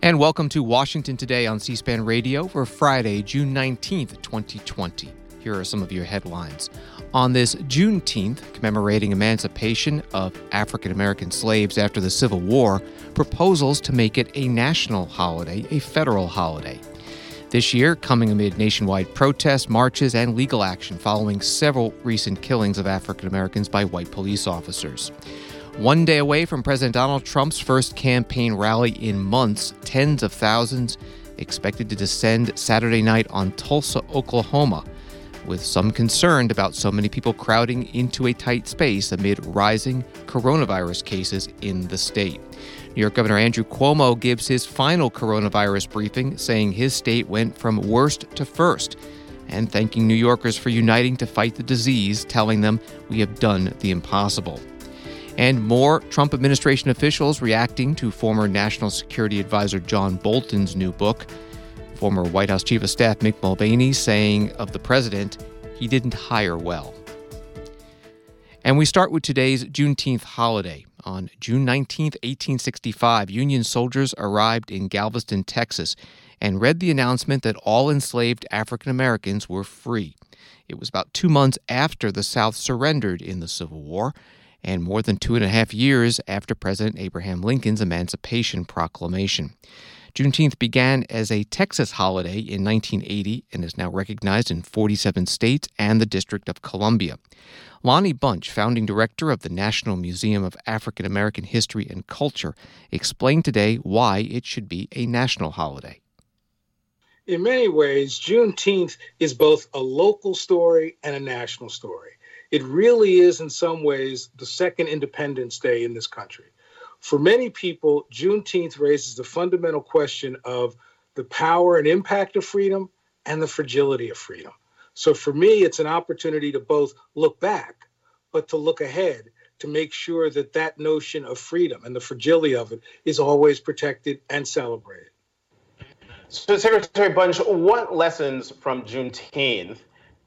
And welcome to Washington Today on C-SPAN Radio for Friday, June 19th, 2020. Here are some of your headlines. On this Juneteenth, commemorating emancipation of African American slaves after the Civil War, proposals to make it a national holiday, a federal holiday. This year, coming amid nationwide protests, marches, and legal action following several recent killings of African Americans by white police officers. One day away from President Donald Trump's first campaign rally in months, tens of thousands expected to descend Saturday night on Tulsa, Oklahoma, with some concerned about so many people crowding into a tight space amid rising coronavirus cases in the state. New York Governor Andrew Cuomo gives his final coronavirus briefing, saying his state went from worst to first, and thanking New Yorkers for uniting to fight the disease, telling them we have done the impossible. And more Trump administration officials reacting to former National Security Advisor John Bolton's new book. Former White House Chief of Staff Mick Mulvaney saying of the president, he didn't hire well. And we start with today's Juneteenth holiday. On June 19th, 1865, Union soldiers arrived in Galveston, Texas, and read the announcement that all enslaved African Americans were free. It was about 2 months after the South surrendered in the Civil War, and more than 2.5 years after President Abraham Lincoln's Emancipation Proclamation. Juneteenth began as a Texas holiday in 1980 and is now recognized in 47 states and the District of Columbia. Lonnie Bunch, founding director of the National Museum of African American History and Culture, explained today why it should be a national holiday. In many ways, Juneteenth is both a local story and a national story. It really is, in some ways, the second Independence Day in this country. For many people, Juneteenth raises the fundamental question of the power and impact of freedom and the fragility of freedom. So for me, it's an opportunity to both look back, but to look ahead, to make sure that that notion of freedom and the fragility of it is always protected and celebrated. So, Secretary Bunch, what lessons from Juneteenth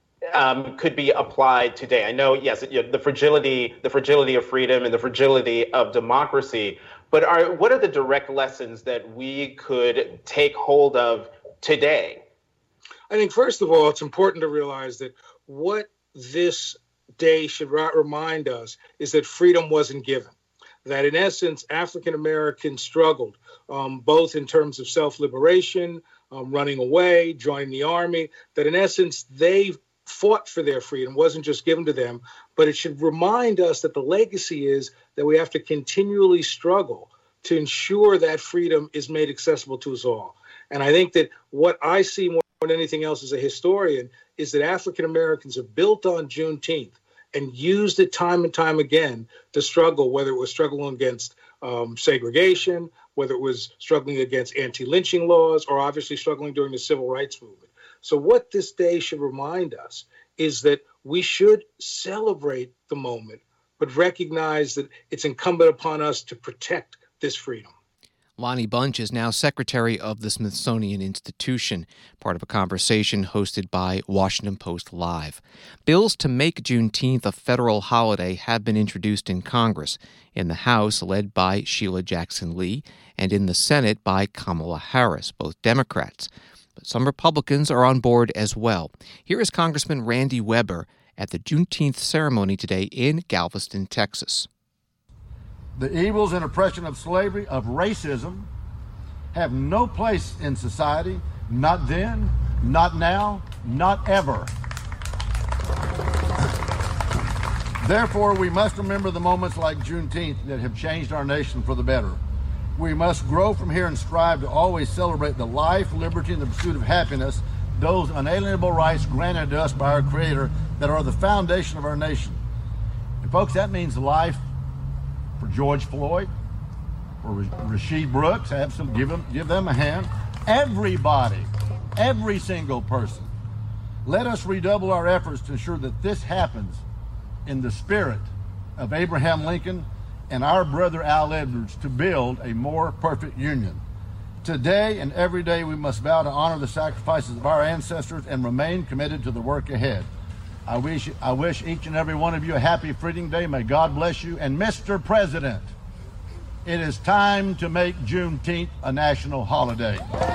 could be applied today? I know, yes, the fragility of freedom and the fragility of democracy, but what are the direct lessons that we could take hold of today? I think, first of all, it's important to realize that what this day should remind us is that freedom wasn't given. That in essence, African Americans struggled, both in terms of self-liberation, running away, joining the army, that in essence, they fought for their freedom, wasn't just given to them, but it should remind us that the legacy is that we have to continually struggle to ensure that freedom is made accessible to us all. And I think that what I see more than anything else as a historian is that African Americans have built on Juneteenth and used it time and time again to struggle, whether it was struggling against segregation, whether it was struggling against anti-lynching laws, or obviously struggling during the civil rights movement. So what this day should remind us is that we should celebrate the moment, but recognize that it's incumbent upon us to protect this freedom. Lonnie Bunch is now secretary of the Smithsonian Institution, part of a conversation hosted by Washington Post Live. Bills to make Juneteenth a federal holiday have been introduced in Congress, in the House led by Sheila Jackson Lee, and in the Senate by Kamala Harris, both Democrats. But some Republicans are on board as well. Here is Congressman Randy Weber at the Juneteenth ceremony today in Galveston, Texas. The evils and oppression of slavery, of racism, have no place in society, not then, not now, not ever. Therefore, we must remember the moments like Juneteenth that have changed our nation for the better. We must grow from here and strive to always celebrate the life, liberty, and the pursuit of happiness, those unalienable rights granted to us by our Creator that are the foundation of our nation. And folks, that means life for George Floyd, for Rashid Brooks, absolutely, give them a hand. Everybody, every single person. Let us redouble our efforts to ensure that this happens in the spirit of Abraham Lincoln and our brother Al Edwards to build a more perfect union. Today and every day we must vow to honor the sacrifices of our ancestors and remain committed to the work ahead. I wish each and every one of you a happy Freedom Day. May God bless you. And Mr. President, It is time to make Juneteenth a national holiday.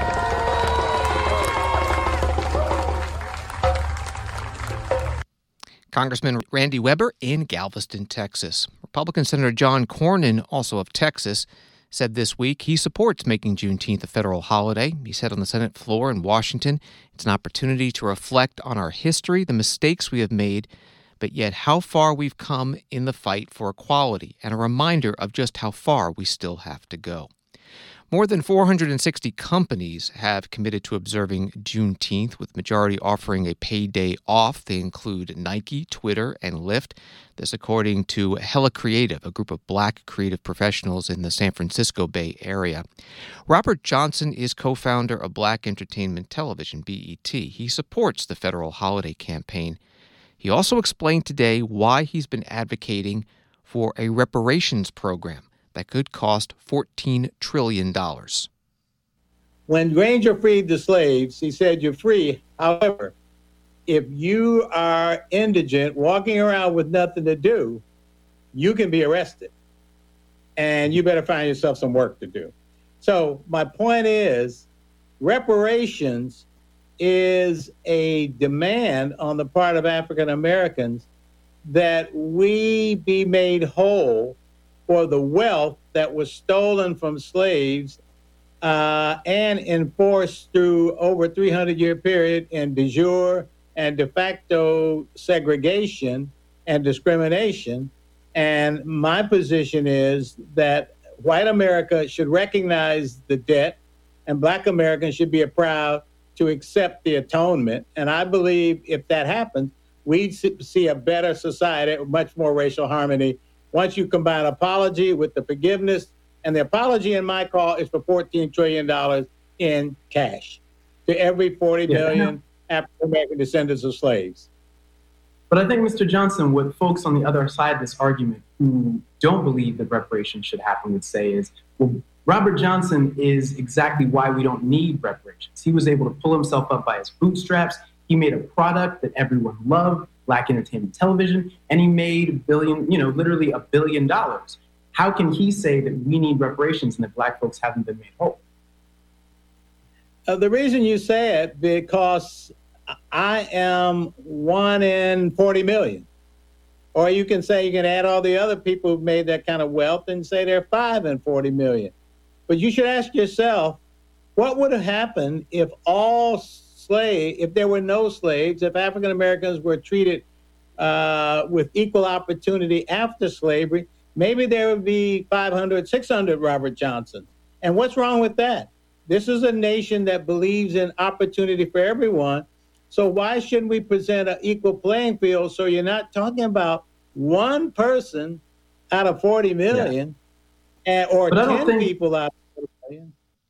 Congressman Randy Weber in Galveston, Texas. Republican Senator John Cornyn, also of Texas, said this week he supports making Juneteenth a federal holiday. He said on the Senate floor in Washington, it's an opportunity to reflect on our history, the mistakes we have made, but yet how far we've come in the fight for equality, and a reminder of just how far we still have to go. More than 460 companies have committed to observing Juneteenth, with majority offering a paid day off. They include Nike, Twitter, and Lyft. This according to Hella Creative, a group of black creative professionals in the San Francisco Bay Area. Robert Johnson is co-founder of Black Entertainment Television, BET. He supports the federal holiday campaign. He also explained today why he's been advocating for a reparations program that could cost $14 trillion. When Granger freed the slaves, he said, you're free. However, if you are indigent, walking around with nothing to do, you can be arrested. And you better find yourself some work to do. So my point is, reparations is a demand on the part of African Americans that we be made whole for the wealth that was stolen from slaves and enforced through over 300-year period in de jure and de facto segregation and discrimination. And my position is that white America should recognize the debt and black Americans should be proud to accept the atonement. And I believe if that happens, we'd see a better society, much more racial harmony. Once you combine apology with the forgiveness, and the apology in my call is for $14 trillion in cash to every 40 million African-American descendants of slaves. But I think, Mr. Johnson, what folks on the other side of this argument who don't believe that reparations should happen would say is, well, Robert Johnson is exactly why we don't need reparations. He was able to pull himself up by his bootstraps. He made a product that everyone loved, Black Entertainment Television, and he made literally $1 billion. How can he say that we need reparations and that black folks haven't been made whole? The reason you say it, because I am 1 in 40 million. Or you can say, you can add all the other people who've made that kind of wealth and say they're 5 in 40 million. But you should ask yourself, what would have happened if if there were no slaves, if African Americans were treated with equal opportunity after slavery? Maybe there would be 500, 600 Robert Johnsons. And what's wrong with that? This is a nation that believes in opportunity for everyone. So why shouldn't we present an equal playing field so you're not talking about one person out of 40 million or 10 people out of 40 million?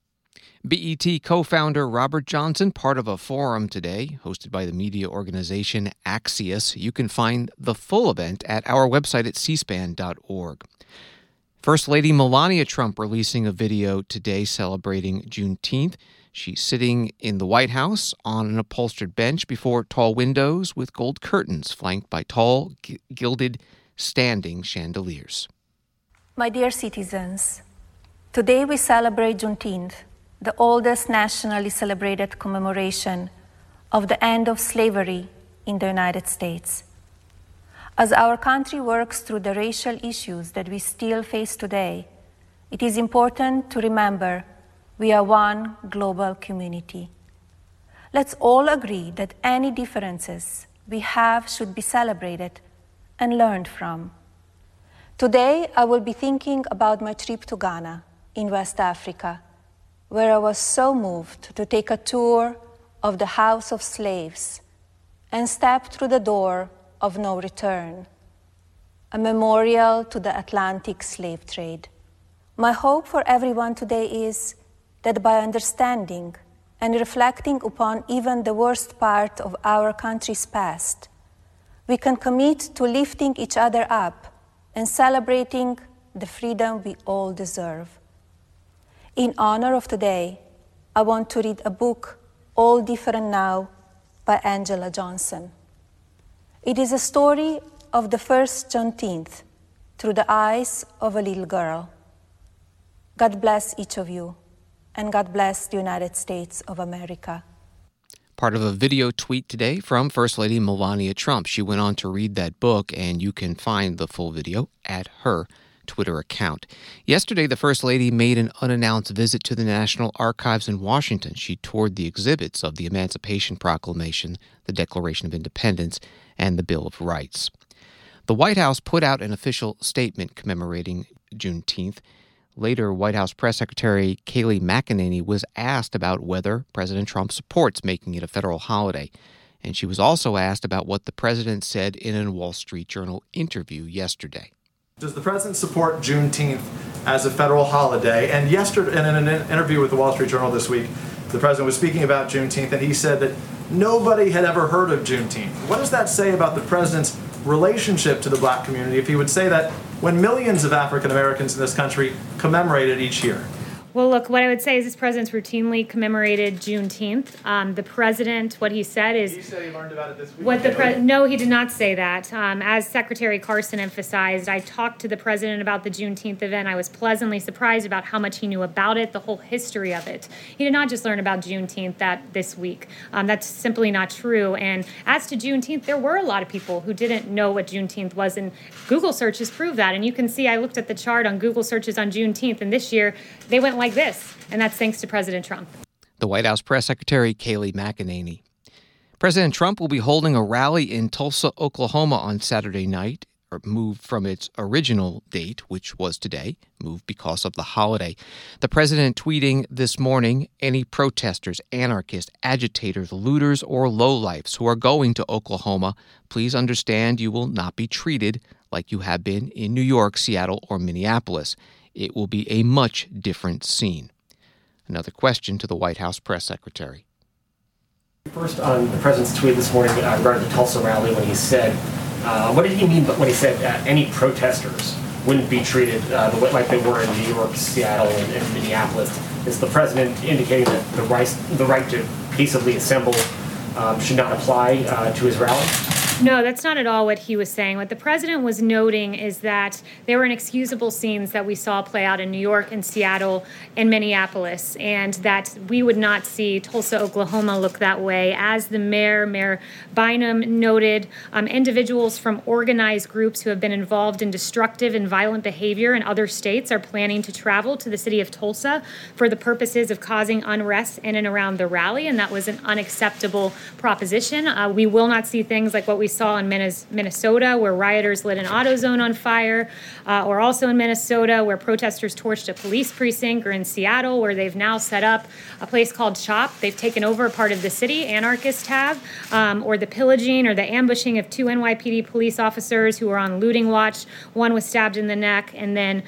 BET co-founder Robert Johnson, part of a forum today hosted by the media organization Axios. You can find the full event at our website at cspan.org. First Lady Melania Trump releasing a video today celebrating Juneteenth. She's sitting in the White House on an upholstered bench before tall windows with gold curtains flanked by tall, gilded, standing chandeliers. My dear citizens, today we celebrate Juneteenth, the oldest nationally celebrated commemoration of the end of slavery in the United States. As our country works through the racial issues that we still face today, it is important to remember we are one global community. Let's all agree that any differences we have should be celebrated and learned from. Today, I will be thinking about my trip to Ghana in West Africa, where I was so moved to take a tour of the House of Slaves and step through the door of no return, a memorial to the Atlantic slave trade. My hope for everyone today is that by understanding and reflecting upon even the worst part of our country's past, we can commit to lifting each other up and celebrating the freedom we all deserve. In honor of today, I want to read a book, All Different Now, by Angela Johnson. It is a story of the first Juneteenth through the eyes of a little girl. God bless each of you, and God bless the United States of America. Part of a video tweet today from First Lady Melania Trump. She went on to read that book, and you can find the full video at her Twitter account. Yesterday, the First Lady made an unannounced visit to the National Archives in Washington. She toured the exhibits of the Emancipation Proclamation, the Declaration of Independence, and the Bill of Rights. The White House put out an official statement commemorating Juneteenth. Later, White House Press Secretary Kayleigh McEnany was asked about whether President Trump supports making it a federal holiday. And she was also asked about what the president said in a Wall Street Journal interview yesterday. Does the president support Juneteenth as a federal holiday? And yesterday, in an interview with the Wall Street Journal this week, the president was speaking about Juneteenth, and he said that nobody had ever heard of Juneteenth. What does that say about the president's relationship to the black community if he would say that when millions of African Americans in this country commemorate it each year? Well, look, what I would say is this president's routinely commemorated Juneteenth. The president, what he said is... Did he say he learned about it this week? No, he did not say that. As Secretary Carson emphasized, I talked to the president about the Juneteenth event. I was pleasantly surprised about how much he knew about it, the whole history of it. He did not just learn about Juneteenth this week. That's simply not true. And as to Juneteenth, there were a lot of people who didn't know what Juneteenth was, and Google searches prove that. And you can see, I looked at the chart on Google searches on Juneteenth, and this year they went like this, and that's thanks to President Trump. The White House Press Secretary Kayleigh McEnany. President Trump will be holding a rally in Tulsa, Oklahoma on Saturday night, moved from its original date, which was today, moved because of the holiday. The president tweeting this morning, any protesters, anarchists, agitators, looters, or lowlifes who are going to Oklahoma, please understand you will not be treated like you have been in New York, Seattle, or Minneapolis. It will be a much different scene. Another question to the White House press secretary. First, on the president's tweet this morning regarding the Tulsa rally, when he said, what did he mean when he said any protesters wouldn't be treated like they were in New York, Seattle, and Minneapolis? Is the president indicating that the right to peaceably assemble should not apply to his rally? No, that's not at all what he was saying. What the president was noting is that there were inexcusable scenes that we saw play out in New York and Seattle and Minneapolis, and that we would not see Tulsa, Oklahoma look that way. As the Mayor Bynum noted, individuals from organized groups who have been involved in destructive and violent behavior in other states are planning to travel to the city of Tulsa for the purposes of causing unrest in and around the rally, and that was an unacceptable proposition. We will not see things like what we saw in Minnesota, where rioters lit an AutoZone on fire, or also in Minnesota, where protesters torched a police precinct, or in Seattle, where they've now set up a place called CHOP. They've taken over a part of the city, anarchists have, or the pillaging or the ambushing of 2 NYPD police officers who were on looting watch. One was stabbed in the neck and then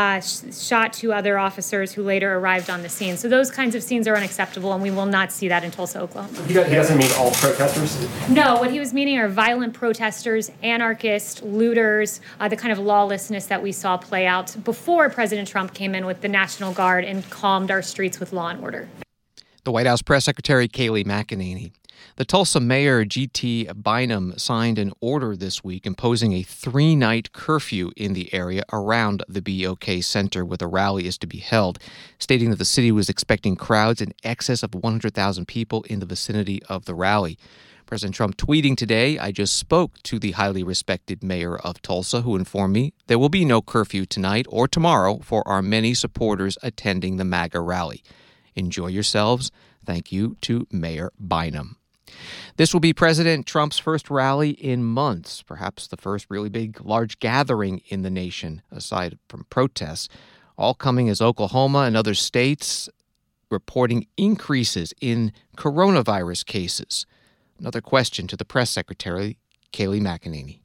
shot 2 other officers who later arrived on the scene. So those kinds of scenes are unacceptable, and we will not see that in Tulsa, Oklahoma. He doesn't mean all protesters? No, what he was meaning are violent protesters, anarchists, looters, the kind of lawlessness that we saw play out before President Trump came in with the National Guard and calmed our streets with law and order. The White House Press Secretary Kayleigh McEnany. The Tulsa Mayor G.T. Bynum signed an order this week imposing a 3-night curfew in the area around the BOK Center where the rally is to be held, stating that the city was expecting crowds in excess of 100,000 people in the vicinity of the rally. President Trump tweeting today, I just spoke to the highly respected mayor of Tulsa who informed me there will be no curfew tonight or tomorrow for our many supporters attending the MAGA rally. Enjoy yourselves. Thank you to Mayor Bynum. This will be President Trump's first rally in months, perhaps the first really big, large gathering in the nation, aside from protests, all coming as Oklahoma and other states reporting increases in coronavirus cases. Another question to the press secretary, Kayleigh McEnany.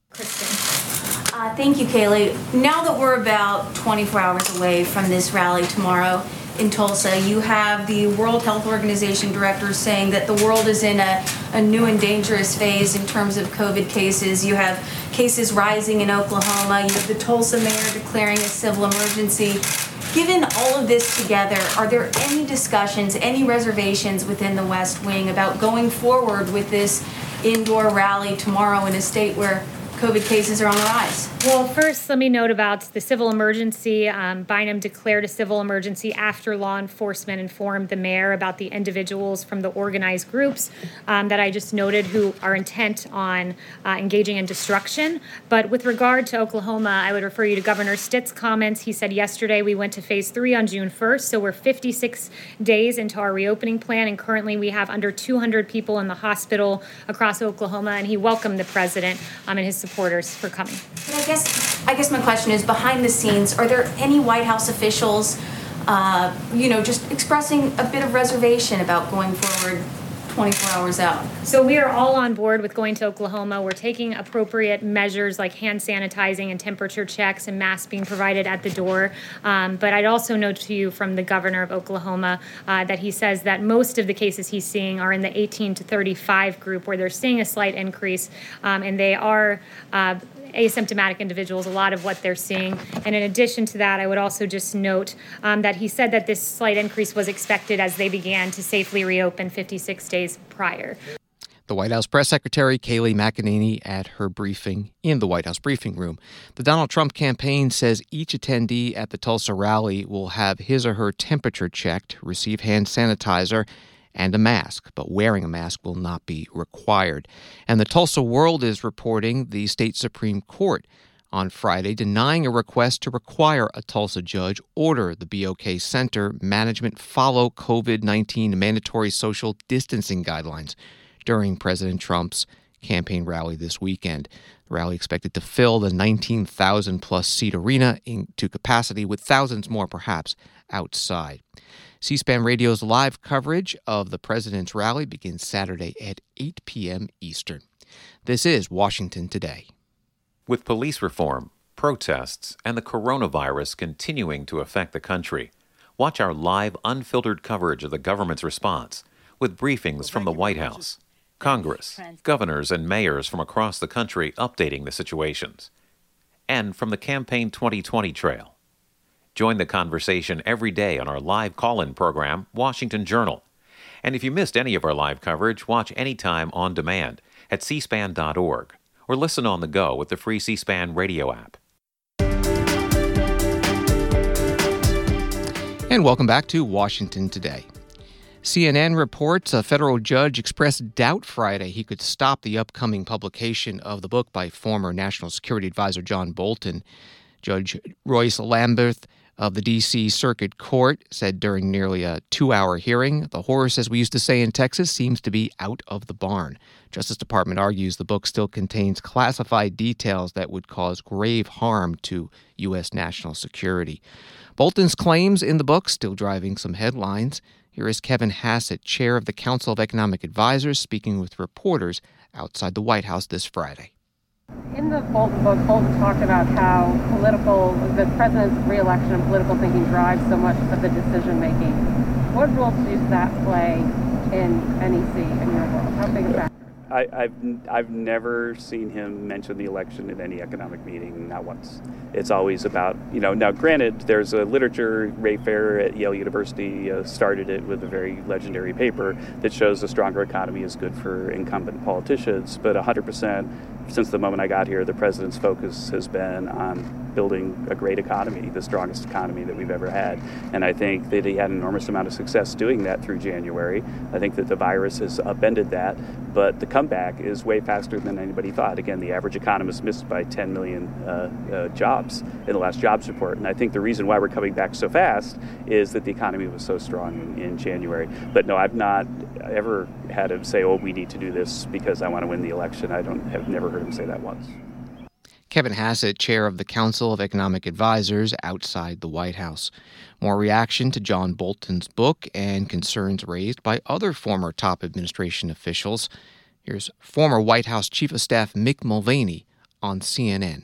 Thank you, Kayleigh. Now that we're about 24 hours away from this rally tomorrow in Tulsa, you have the World Health Organization director saying that the world is in a new and dangerous phase in terms of COVID cases. You have cases rising in Oklahoma. You have the Tulsa mayor declaring a civil emergency. Given all of this together, are there any discussions, any reservations within the West Wing about going forward with this indoor rally tomorrow in a state where COVID cases are on the rise? Well, first, let me note about the civil emergency. Bynum declared a civil emergency after law enforcement informed the mayor about the individuals from the organized groups that I just noted who are intent on engaging in destruction. But with regard to Oklahoma, I would refer you to Governor Stitt's comments. He said yesterday we went to phase 3 on June 1st, so we're 56 days into our reopening plan, and currently we have under 200 people in the hospital across Oklahoma, and he welcomed the president and his supporters for coming. But I guess my question is, behind the scenes, are there any White House officials, just expressing a bit of reservation about going forward 24 hours out? So we are all on board with going to Oklahoma. We're taking appropriate measures like hand sanitizing and temperature checks and masks being provided at the door. But I'd also note to you from the governor of Oklahoma that he says that most of the cases he's seeing are in the 18 to 35 group, where they're seeing a slight increase, and they are asymptomatic individuals, a lot of what they're seeing. And in addition to that, I would also just note that he said that this slight increase was expected as they began to safely reopen 56 days prior. The White House press secretary, Kayleigh McEnany, at her briefing in the White House briefing room. The Donald Trump campaign says each attendee at the Tulsa rally will have his or her temperature checked, receive hand sanitizer, and a mask, but wearing a mask will not be required. And the Tulsa World is reporting the state Supreme Court on Friday denying a request to require a Tulsa judge order the BOK Center management follow COVID-19 mandatory social distancing guidelines during President Trump's campaign rally this weekend. The rally expected to fill the 19,000-plus seat arena into capacity, with thousands more perhaps outside. C-SPAN Radio's live coverage of the president's rally begins Saturday at 8 p.m. Eastern. This is Washington Today. With police reform, protests, and the coronavirus continuing to affect the country, watch our live, unfiltered coverage of the government's response with briefings from the White House, Congress, governors, and mayors from across the country updating the situations, and from the Campaign 2020 trail. Join the conversation every day on our live call-in program, Washington Journal. And if you missed any of our live coverage, watch anytime on demand at cspan.org or listen on the go with the free C-SPAN radio app. And welcome back to Washington Today. CNN reports a federal judge expressed doubt Friday he could stop the upcoming publication of the book by former National Security Advisor John Bolton. Judge Royce Lamberth of the D.C. Circuit Court said during nearly a 2-hour hearing, the horse, as we used to say in Texas, seems to be out of the barn. Justice Department argues the book still contains classified details that would cause grave harm to U.S. national security. Bolton's claims in the book still driving some headlines. Here is Kevin Hassett, chair of the Council of Economic Advisors, speaking with reporters outside the White House this Friday. In the Bolton book, Bolton talked about how the president's re-election and political thinking drives so much of the decision-making. What role does that play in NEC in your world? How big a factor? I've never seen him mention the election in any economic meeting, not once. It's always about, now granted, there's a literature, Ray Fair at Yale University started it with a very legendary paper that shows a stronger economy is good for incumbent politicians, but 100% since the moment I got here, the president's focus has been on building a great economy, the strongest economy that we've ever had. And I think that he had an enormous amount of success doing that through January. I think that the virus has upended that, but the comeback is way faster than anybody thought. Again, the average economist missed by 10 million jobs in the last jobs report. And I think the reason why we're coming back so fast is that the economy was so strong in January. But no, I've not ever had him say, we need to do this because I want to win the election. Have never heard him say that once. Kevin Hassett, chair of the Council of Economic Advisors outside the White House. More reaction to John Bolton's book and concerns raised by other former top administration officials. Here's former White House Chief of Staff Mick Mulvaney on CNN.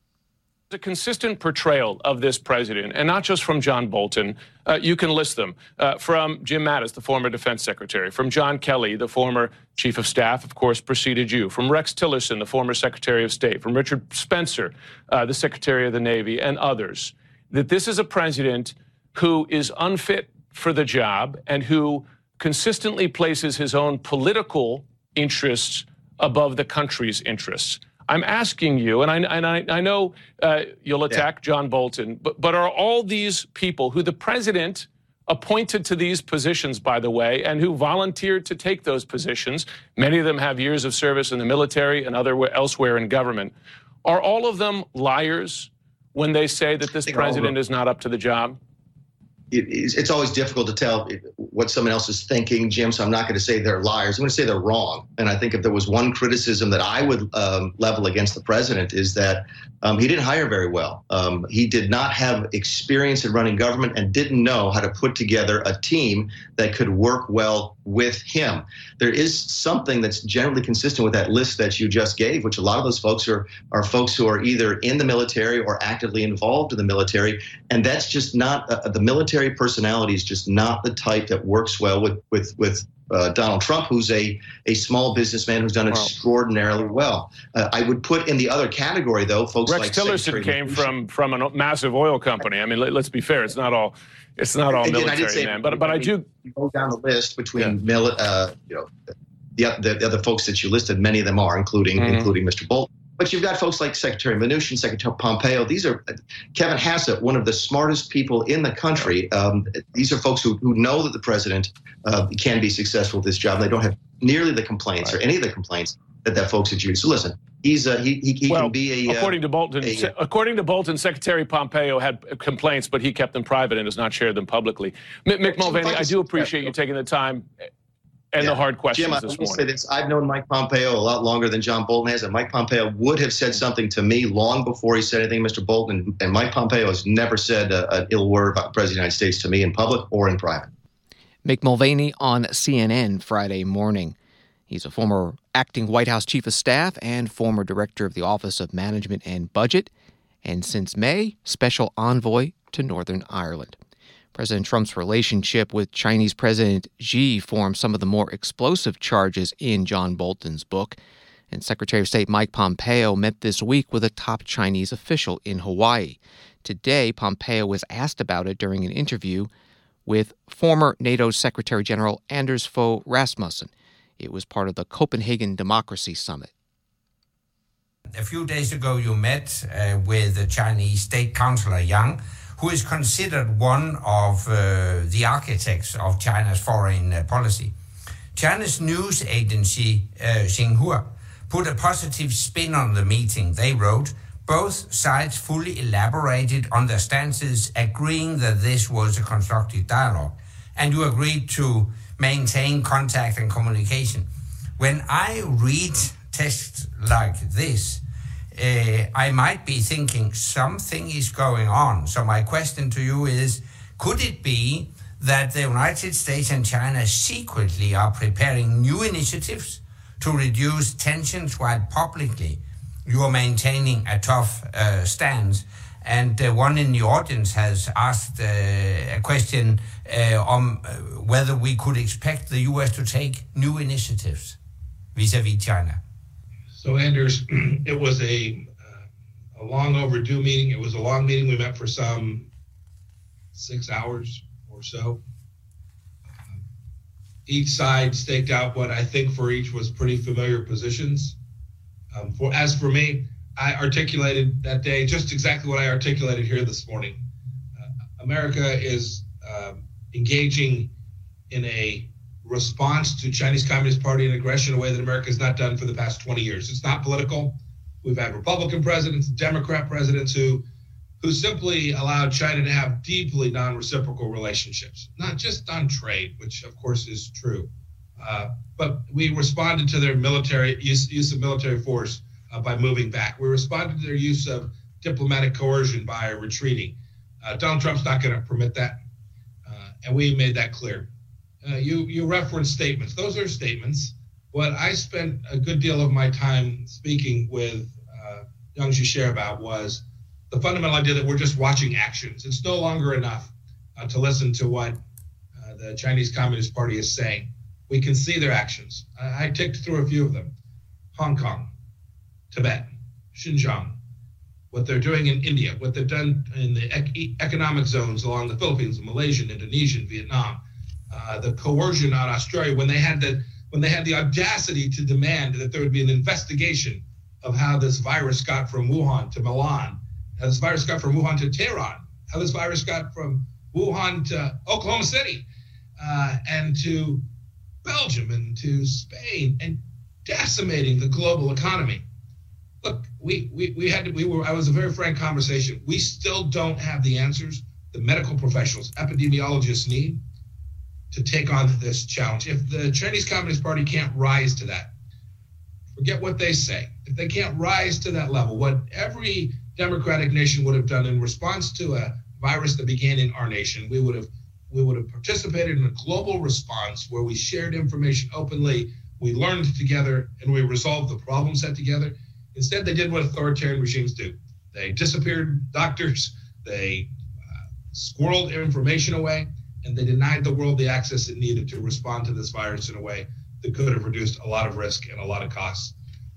A consistent portrayal of this president, and not just from John Bolton. You can list them. From Jim Mattis, the former defense secretary. From John Kelly, the former chief of staff, of course, preceded you. From Rex Tillerson, the former secretary of state. From Richard Spencer, the secretary of the Navy, and others. That this is a president who is unfit for the job and who consistently places his own political interests above the country's interests. I'm asking you, and I know you'll attack John Bolton, but are all these people who the president appointed to these positions, by the way, and who volunteered to take those positions, many of them have years of service in the military and elsewhere in government, are all of them liars when they say that this president is not up to the job? It's always difficult to tell what someone else is thinking, Jim, so I'm not going to say they're liars. I'm going to say they're wrong. And I think if there was one criticism that I would level against the president is that he didn't hire very well. He did not have experience in running government and didn't know how to put together a team that could work well with him. There is something that's generally consistent with that list that you just gave, which a lot of those folks are folks who are either in the military or actively involved in the military. And that's just not the military personality is just not the type that works well with Donald Trump, who's a small businessman who's done extraordinarily well. I would put in the other category, though, folks Rex like Tillerson came from a massive oil company. I mean, let's be fair; it's not all military, man. But I do go down the list between the other folks that you listed. Many of them are, including Mr. Bolton. But you've got folks like Secretary Mnuchin, Secretary Pompeo. These are Kevin Hassett, one of the smartest people in the country. These are folks who know that the president can be successful with this job. They don't have nearly the complaints or any of the complaints that folks at So listen, he can be a. According to Bolton, Secretary Pompeo had complaints, but he kept them private and has not shared them publicly. Mick Mulvaney, I do appreciate you taking the time and the hard questions Jim, this I will morning. say this. I've known Mike Pompeo a lot longer than John Bolton has, and Mike Pompeo would have said something to me long before he said anything to Mr. Bolton, and Mike Pompeo has never said an ill word about the President of the United States to me in public or in private. Mick Mulvaney on CNN Friday morning. He's a former acting White House Chief of Staff and former Director of the Office of Management and Budget, and since May, Special Envoy to Northern Ireland. President Trump's relationship with Chinese President Xi formed some of the more explosive charges in John Bolton's book, and Secretary of State Mike Pompeo met this week with a top Chinese official in Hawaii. Today, Pompeo was asked about it during an interview with former NATO Secretary General Anders Fogh Rasmussen. It was part of the Copenhagen Democracy Summit. A few days ago, you met with the Chinese State Councilor Yang, who is considered one of the architects of China's foreign policy. China's news agency, Xinhua, put a positive spin on the meeting. They wrote, both sides fully elaborated on their stances, agreeing that this was a constructive dialogue, and you agreed to maintain contact and communication. When I read text like this, I might be thinking something is going on. So my question to you is, could it be that the United States and China secretly are preparing new initiatives to reduce tensions while publicly you are maintaining a tough stance? And one in the audience has asked a question on whether we could expect the U.S. to take new initiatives vis-a-vis China. So, Anders, it was a long overdue meeting. It was a long meeting. We met for some 6 hours or so. Each side staked out what I think for each was pretty familiar positions. As for me, I articulated that day just exactly what I articulated here this morning. America is engaging in a response to Chinese Communist Party and aggression in a way that America has not done for the past 20 years. It's not political. We've had Republican presidents, Democrat presidents who simply allowed China to have deeply non-reciprocal relationships, not just on trade, which of course is true, but we responded to their military use of military force by moving back. We responded to their use of diplomatic coercion by retreating. Donald Trump's not going to permit that, and we made that clear. You referenced statements. Those are statements. What I spent a good deal of my time speaking with Yang Jiechi about was the fundamental idea that we're just watching actions. It's no longer enough to listen to what the Chinese Communist Party is saying. We can see their actions. I ticked through a few of them. Hong Kong, Tibet, Xinjiang, what they're doing in India, what they've done in the economic zones along the Philippines, Malaysia, Indonesia, Vietnam, the coercion on Australia when they had the audacity to demand that there would be an investigation of how this virus got from Wuhan to Milan, how this virus got from Wuhan to Tehran, how this virus got from Wuhan to Oklahoma City, and to Belgium and to Spain, and decimating the global economy. Look, I was a very frank conversation. We still don't have the answers the medical professionals, epidemiologists need to take on this challenge. If the Chinese Communist Party can't rise to that, forget what they say. If they can't rise to that level, what every democratic nation would have done in response to a virus that began in our nation, we would have participated in a global response where we shared information openly, we learned together, and we resolved the problem set together. Instead, they did what authoritarian regimes do. They disappeared doctors, they squirreled information away, and they denied the world the access it needed to respond to this virus in a way that could have reduced a lot of risk and a lot of costs.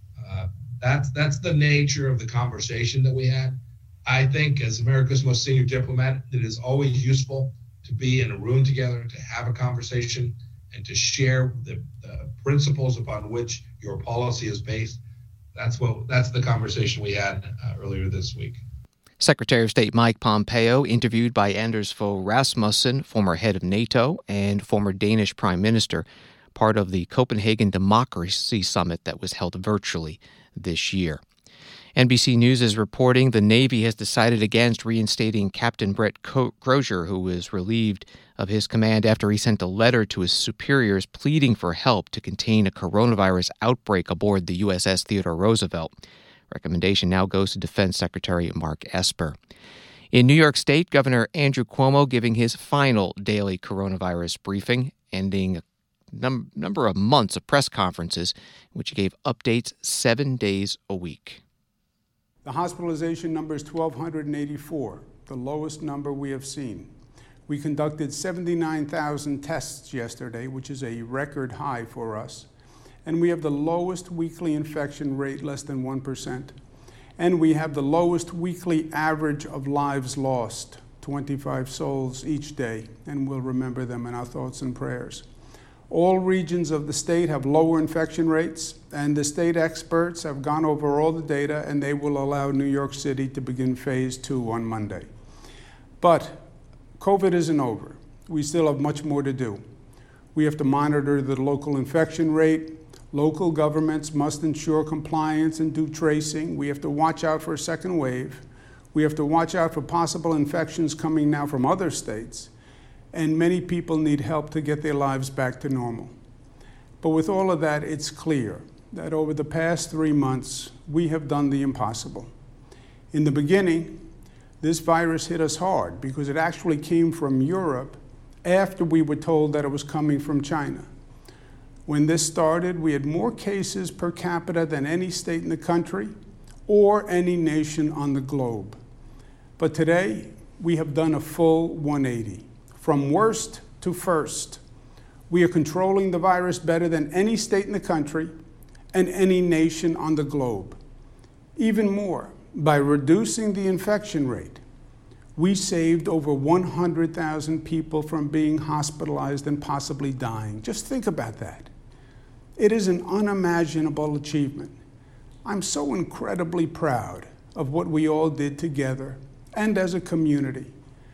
That's the nature of the conversation that we had. I think as America's most senior diplomat, it is always useful to be in a room together, to have a conversation, and to share the principles upon which your policy is based. That's the conversation we had earlier this week. Secretary of State Mike Pompeo, interviewed by Anders Fogh Rasmussen, former head of NATO and former Danish Prime Minister, part of the Copenhagen Democracy Summit that was held virtually this year. NBC News is reporting the Navy has decided against reinstating Captain Brett Crozier, who was relieved of his command after he sent a letter to his superiors pleading for help to contain a coronavirus outbreak aboard the USS Theodore Roosevelt. Recommendation now goes to Defense Secretary Mark Esper. In New York State, Governor Andrew Cuomo giving his final daily coronavirus briefing, ending a number of months of press conferences in which he gave updates 7 days a week. The hospitalization number is 1,284, the lowest number we have seen. We conducted 79,000 tests yesterday, which is a record high for us. And we have the lowest weekly infection rate, less than 1%. And we have the lowest weekly average of lives lost, 25 souls each day, and we'll remember them in our thoughts and prayers. All regions of the state have lower infection rates, and the state experts have gone over all the data, and they will allow New York City to begin phase 2 on Monday. But COVID isn't over. We still have much more to do. We have to monitor the local infection rate. Local governments must ensure compliance and do tracing. We have to watch out for a second wave. We have to watch out for possible infections coming now from other states. And many people need help to get their lives back to normal. But with all of that, it's clear that over the past 3 months, we have done the impossible. In the beginning, this virus hit us hard because it actually came from Europe after we were told that it was coming from China. When this started, we had more cases per capita than any state in the country or any nation on the globe. But today, we have done a full 180. From worst to first, we are controlling the virus better than any state in the country and any nation on the globe. Even more, by reducing the infection rate, we saved over 100,000 people from being hospitalized and possibly dying. Just think about that. It is an unimaginable achievement. I'm so incredibly proud of what we all did together and as a community.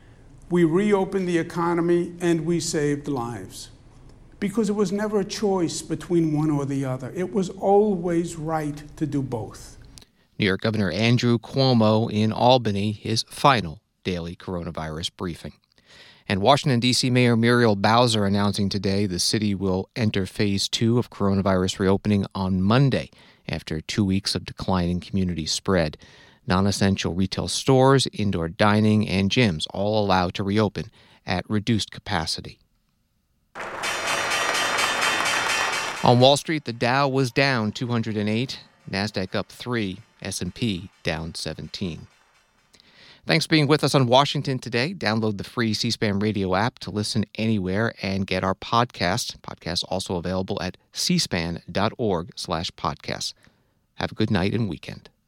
We reopened the economy and we saved lives because it was never a choice between one or the other. It was always right to do both. New York Governor Andrew Cuomo in Albany, his final daily coronavirus briefing. And Washington, D.C. Mayor Muriel Bowser announcing today the city will enter phase 2 of coronavirus reopening on Monday after 2 weeks of declining community spread. Non-essential retail stores, indoor dining, and gyms all allowed to reopen at reduced capacity. On Wall Street, the Dow was down 208, NASDAQ up 3, S&P down 17. Thanks for being with us on Washington Today. Download the free C-SPAN radio app to listen anywhere and get our podcast. Podcasts also available at cspan.org/podcasts. Have a good night and weekend.